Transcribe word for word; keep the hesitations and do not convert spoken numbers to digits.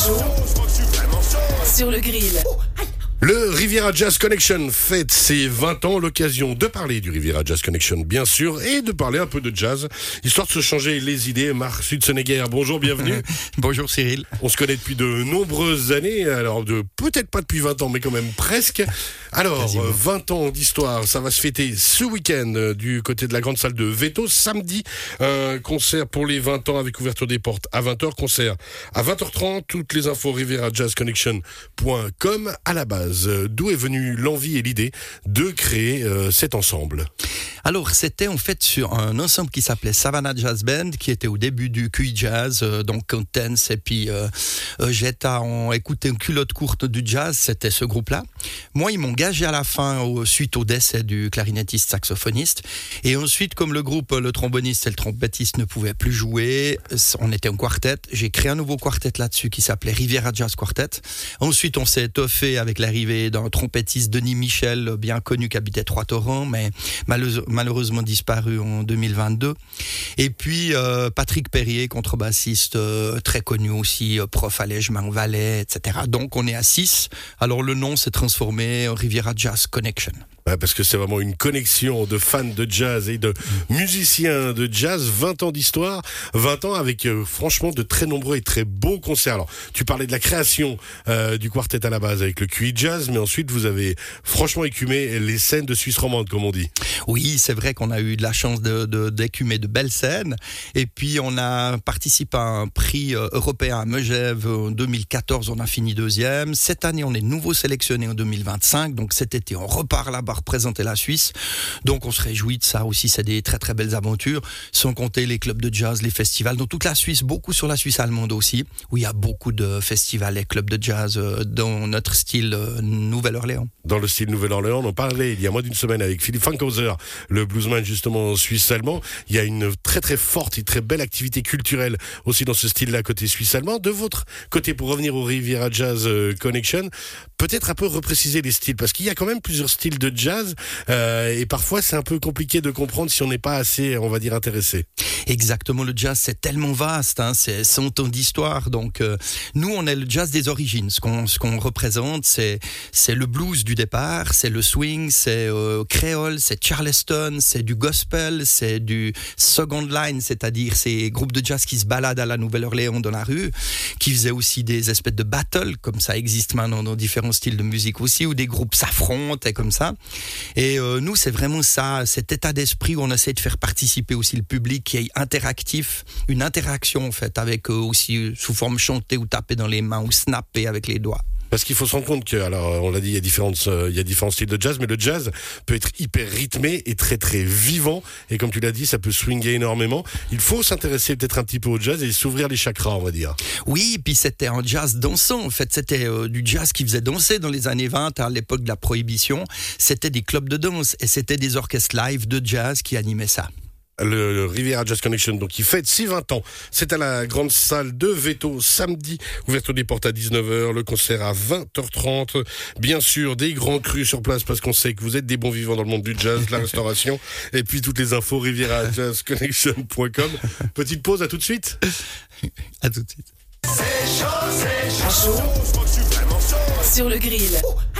chaud sur le grill. Le Riviera Jazz Connection fête ses vingt ans, l'occasion de parler du Riviera Jazz Connection bien sûr et de parler un peu de jazz, histoire de se changer les idées. Marc Sudsenegger, bonjour, bienvenue. Bonjour Cyril. On se connaît depuis de nombreuses années, alors de peut-être pas depuis vingt ans mais quand même presque. Alors, Quasiment. vingt ans d'histoire, ça va se fêter ce week-end euh, du côté de la grande salle de Veto, samedi, un concert pour les vingt ans avec ouverture des portes à vingt heures, concert à vingt heures trente, toutes les infos riviera jazz connection point com. À la base, d'où est venue l'envie et l'idée de créer euh, cet ensemble? Alors, c'était en fait sur un ensemble qui s'appelait Savannah Jazz Band, qui était au début du Q I Jazz, euh, donc Contents, et puis euh, euh, j'étais en écouter une culotte courte du jazz, c'était ce groupe-là. Moi, ils m'ont gagé à la fin, au, suite au décès du clarinettiste saxophoniste. Et ensuite, comme le groupe, le tromboniste et le trompettiste ne pouvaient plus jouer, on était en quartet, j'ai créé un nouveau quartet là-dessus qui s'appelait Riviera Jazz Quartet. Ensuite, on s'est étoffé avec l'arrivée d'un trompettiste, Denis Michel, bien connu, qui habitait Trois-Torrents, mais malheureusement, malheureusement disparu en deux mille vingt-deux. Et puis euh, Patrick Perrier, contrebassiste euh, très connu aussi, euh, prof à Lège-Main Valais, et cetera. Donc on est à six. Alors le nom s'est transformé en Riviera Jazz Connection. Ouais, parce que c'est vraiment une connexion de fans de jazz et de musiciens de jazz. vingt ans d'histoire, vingt ans avec euh, franchement de très nombreux et très beaux concerts. Alors, tu parlais de la création euh, du quartet à la base avec le Q I Jazz, mais ensuite vous avez franchement écumé les scènes de Suisse romande, comme on dit. Oui, c'est vrai qu'on a eu de la chance de, de, d'écumer de belles scènes. Et puis on a participé à un prix euh, européen à Megève en deux mille quatorze, on a fini deuxième. Cette année, on est nouveau sélectionné en deux mille vingt-cinq. Donc cet été, on repart là-bas représenter la Suisse. Donc on se réjouit de ça aussi, c'est des très très belles aventures, sans compter les clubs de jazz, les festivals dans toute la Suisse, beaucoup sur la Suisse allemande aussi, où il y a beaucoup de festivals et clubs de jazz dans notre style Nouvelle-Orléans. Dans le style Nouvelle-Orléans, on en parlait il y a moins d'une semaine avec Philippe Fankhauser, le bluesman justement suisse-allemand. Il y a une très très forte et très belle activité culturelle aussi dans ce style-là côté suisse-allemand. De votre côté, pour revenir au Riviera Jazz Connection, peut-être un peu repréciser les styles, parce qu'il y a quand même plusieurs styles de jazz euh, et parfois c'est un peu compliqué de comprendre si on n'est pas assez, on va dire, intéressé. Exactement, le jazz c'est tellement vaste, hein, c'est cent ans d'histoire. Donc euh, nous on est le jazz des origines. Ce qu'on ce qu'on représente, c'est c'est le blues du départ, c'est le swing, c'est euh, créole, c'est charleston, c'est du gospel, c'est du second line, c'est-à-dire ces groupes de jazz qui se baladent à la Nouvelle-Orléans dans la rue, qui faisaient aussi des espèces de battles, comme ça existe maintenant dans différents styles de musique aussi, où des groupes s'affrontent et comme ça. Et euh, nous, c'est vraiment ça, cet état d'esprit où on essaie de faire participer aussi le public, qui est interactif, une interaction en fait, avec eux aussi, sous forme chantée ou tapée dans les mains ou snappée avec les doigts. Parce qu'il faut se rendre compte que, alors on l'a dit, il y a différentes, euh, il y a différents styles de jazz, mais le jazz peut être hyper rythmé et très très vivant. Et comme tu l'as dit, ça peut swinger énormément. Il faut s'intéresser peut-être un petit peu au jazz et s'ouvrir les chakras, on va dire. Oui, puis c'était un jazz dansant. En fait, c'était euh, du jazz qui faisait danser dans les années vingt, à l'époque de la prohibition. C'était des clubs de danse et c'était des orchestres live de jazz qui animaient ça. Le, le Riviera Jazz Connection, donc qui fête ses vingt ans. C'est à la grande salle de Veto, samedi. Ouverture des portes à dix-neuf heures, le concert à vingt heures trente. Bien sûr, des grands crus sur place parce qu'on sait que vous êtes des bons vivants dans le monde du jazz, de la restauration. Et puis toutes les infos, riviera jazz connection point com. Petite pause, à tout de suite. À tout de suite. Chaud sur le grill.